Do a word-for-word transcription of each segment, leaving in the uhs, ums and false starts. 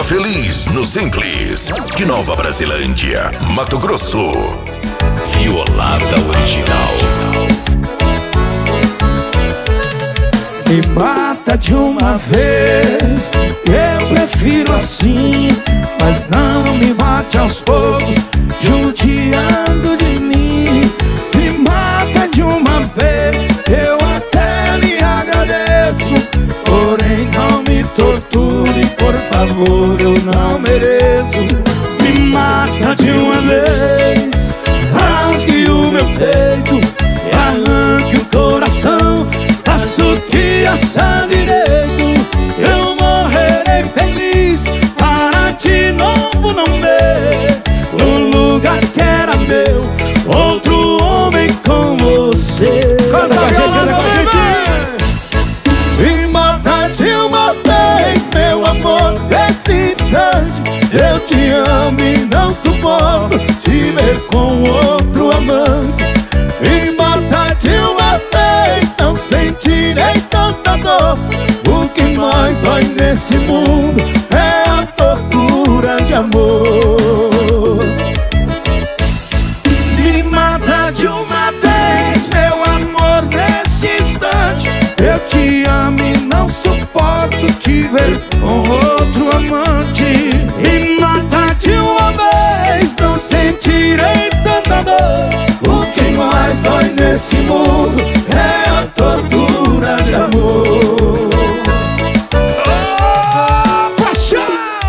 feliz no Simples. De Nova Brasilândia, Mato Grosso. Violada original. Me mata de uma vez, eu prefiro assim. Mas não me mate aos poucos, judiando de mim. Me mata de uma vez, eu até lhe agradeço. Porém não me torture, por favor, eu não mereço. Me mata de uma vez, rasgue o meu peito e arranque o coração. Faço o que achar direito, eu morrerei feliz para de novo não ver no lugar que era meu outro homem com você. Canta com a gente, canta com a gente. Me mata de uma vez, meu amor, nesse instante. Eu te amo e não suporto te ver com outro amante. Me mata de uma vez, não sentirei tanta dor. O que mais dói nesse mundo é a tortura de amor. Me mata de uma vez, meu amor, nesse instante. Eu te amo e não suporto te ver com outro amante. Me mata de uma vez, não sentirei tanta dor. O que mais dói nesse mundo é a tortura de amor. Oh, paixão!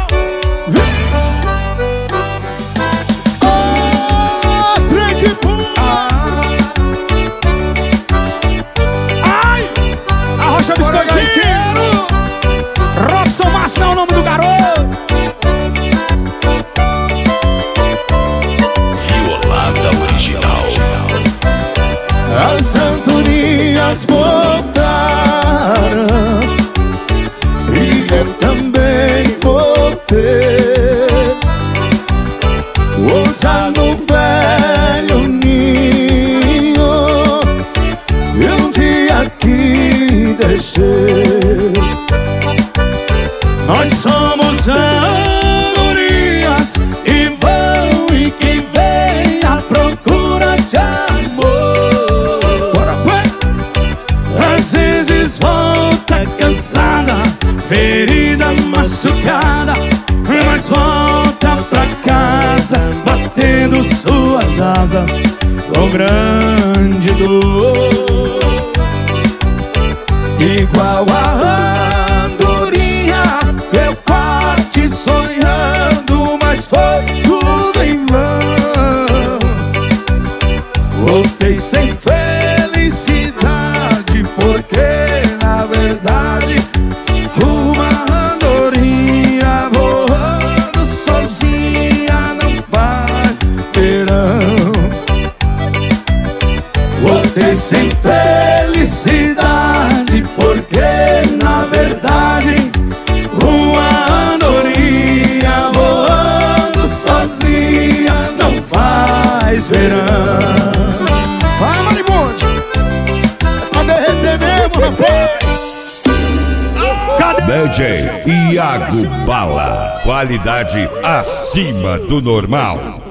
Oh, trem que pula. Ai! Arrocha biscoitinho. Robson Márcio é o nome do garoto. Violada original. As andorinhas voltaram e eu também voltei. Ousa no velho ninho e um dia que deixei. Nós somos andorinhas e vão e quem vem à procura de amor. Às vezes volta cansada, ferida, machucada, mas volta pra casa batendo suas asas com grande dor. Igual a andorinha, eu parti sonhando, mas foi tudo em vão. Voltei sem felicidade, porque na verdade uma andorinha voando sozinha não faz verão. Voltei sem felicidade, porque na verdade uma andorinha voando sozinha não faz verão. Vai, Marimonte. É pra derreter mesmo, rapaz. D J Iago Bala. Qualidade acima do normal.